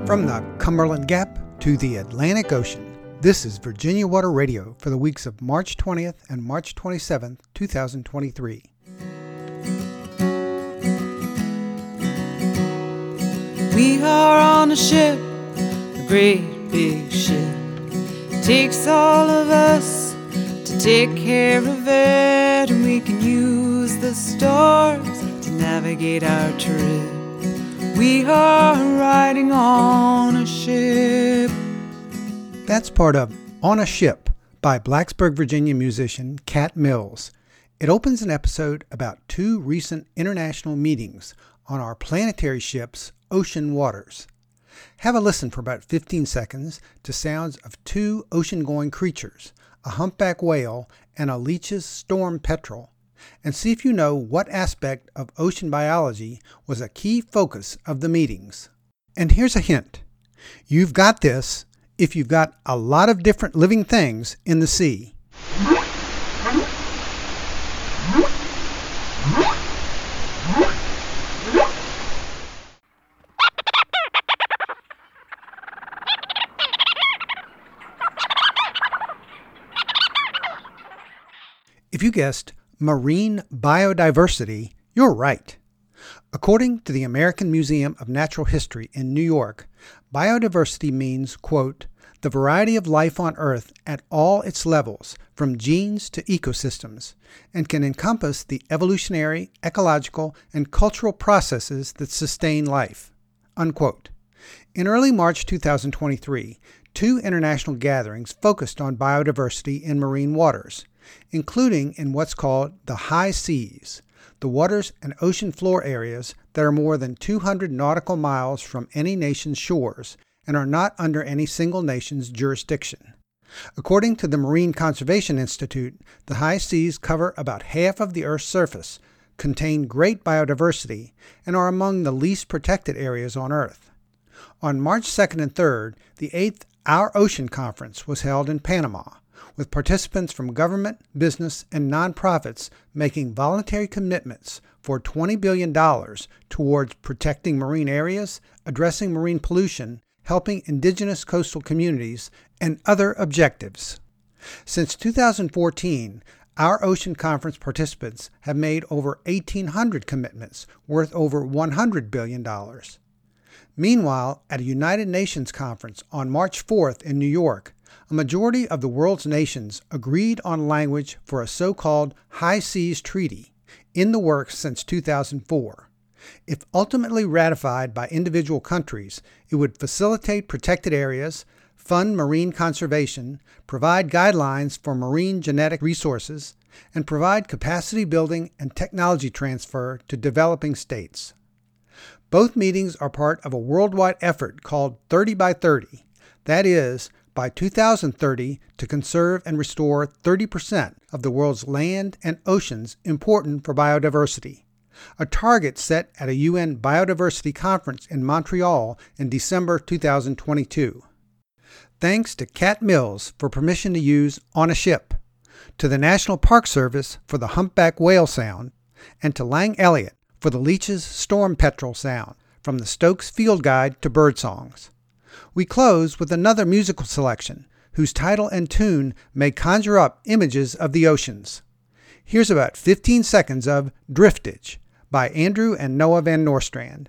From the Cumberland Gap to the Atlantic Ocean, this is Virginia Water Radio for the weeks of March 20th and March 27th, 2023. We are on a ship, a great big ship. It takes all of us to take care of it, and we can use the stars to navigate our trip. We are riding on a ship. That's part of On a Ship by Blacksburg, Virginia musician Cat Mills. It opens an episode about two recent international meetings on our planetary ship's ocean waters. Have a listen for about 15 seconds to sounds of two ocean-going creatures, a humpback whale and a Leach's storm petrel, and see if you know what aspect of ocean biology was a key focus of the meetings. And here's a hint. You've got this if you've got a lot of different living things in the sea. If you guessed marine biodiversity, you're right. According to the American Museum of Natural History in New York, biodiversity means, quote, the variety of life on Earth at all its levels, from genes to ecosystems, and can encompass the evolutionary, ecological, and cultural processes that sustain life, unquote. In early March 2023, two international gatherings focused on biodiversity in marine waters, including in what's called the high seas, the waters and ocean floor areas that are more than 200 nautical miles from any nation's shores and are not under any single nation's jurisdiction. According to the Marine Conservation Institute, the high seas cover about half of the Earth's surface, contain great biodiversity, and are among the least protected areas on Earth. On March 2nd and 3rd, the 8th Our Ocean Conference was held in Panama, with participants from government, business, and nonprofits making voluntary commitments for $20 billion towards protecting marine areas, addressing marine pollution, helping indigenous coastal communities, and other objectives. Since 2014, Our Ocean Conference participants have made over 1,800 commitments worth over $100 billion. Meanwhile, at a United Nations conference on March 4th in New York, a majority of the world's nations agreed on language for a so-called High Seas Treaty, in the works since 2004. If ultimately ratified by individual countries, it would facilitate protected areas, fund marine conservation, provide guidelines for marine genetic resources, and provide capacity building and technology transfer to developing states. Both meetings are part of a worldwide effort called 30 by 30, that is, by 2030 to conserve and restore 30% of the world's land and oceans important for biodiversity, a target set at a UN Biodiversity Conference in Montreal in December 2022. Thanks to Cat Mills for permission to use On a Ship, to the National Park Service for the humpback whale sound, and to Lang Elliott for the Leach's storm petrel sound, from the Stokes Field Guide to Birdsongs. We close with another musical selection, whose title and tune may conjure up images of the oceans. Here's about 15 seconds of Driftage by Andrew and Noah Van Nostrand.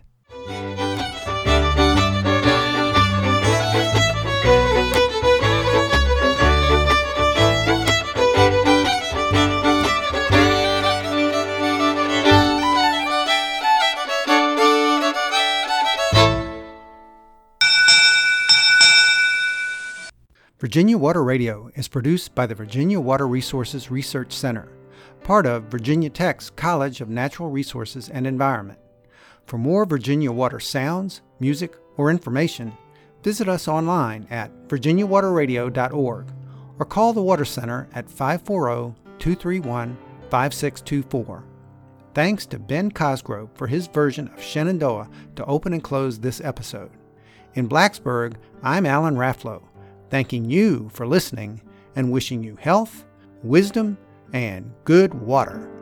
Virginia Water Radio is produced by the Virginia Water Resources Research Center, part of Virginia Tech's College of Natural Resources and Environment. For more Virginia Water sounds, music, or information, visit us online at virginiawaterradio.org or call the Water Center at 540-231-5624. Thanks to Ben Cosgrove for his version of Shenandoah to open and close this episode. In Blacksburg, I'm Alan Rafflow, thanking you for listening and wishing you health, wisdom, and good water.